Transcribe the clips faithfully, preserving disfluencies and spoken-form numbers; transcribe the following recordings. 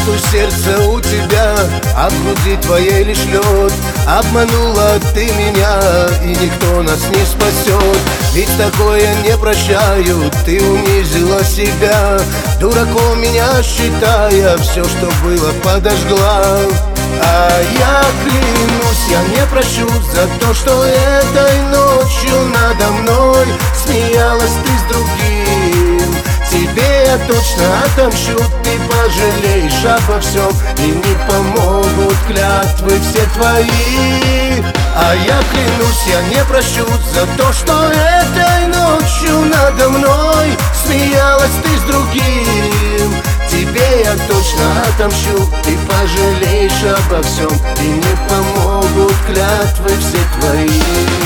что сердце у тебя, а в груди твоей лишь лед. Обманула ты меня, и никто нас не спасет. Ведь такое не прощают, ты унизила себя, дураком меня считая, все, что было, подожгла. А я клянусь, я не прощу за то, что этой ночью надо мной смеялась ты с другим. Тебе я точно отомщу, ты пожалеешь обо всем, и не помогут клятвы все твои. А я клянусь, я не прощу за то, что этой ночью надо мной смеялась ты с другим. Тебе я точно отомщу, ты пожалеешь обо всем, и не помогут клятвы все твои.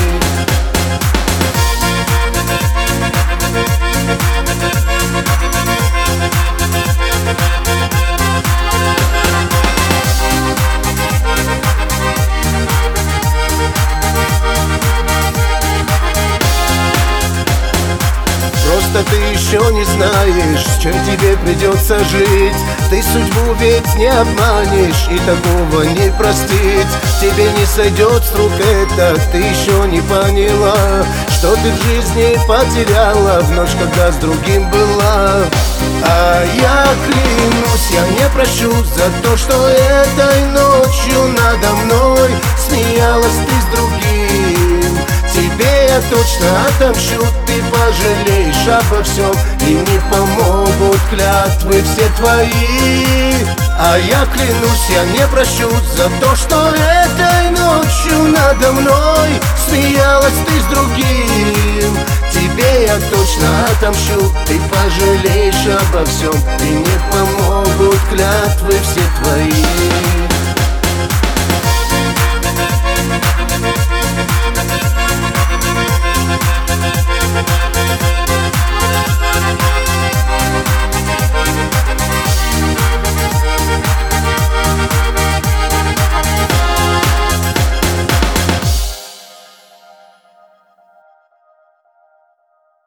Просто ты еще не знаешь, с чем тебе придется жить. Ты судьбу ведь не обманешь, и такого не простить. Тебе не сойдет с рук это, ты еще не поняла, что ты в жизни потеряла в ночь, когда с другим была. А я клянусь, я не прощу за то, что этой ночью надо мной смеялась ты с другим. Тебе я точно отомщу, ты пожалеешь обо всем, и не помогут клятвы все твои. А я клянусь, я не прощу за то, что этой ночью надо мной смеялась ты с другим. Тебе я точно отомщу, ты пожалеешь обо всем, и не помогут клятвы все твои.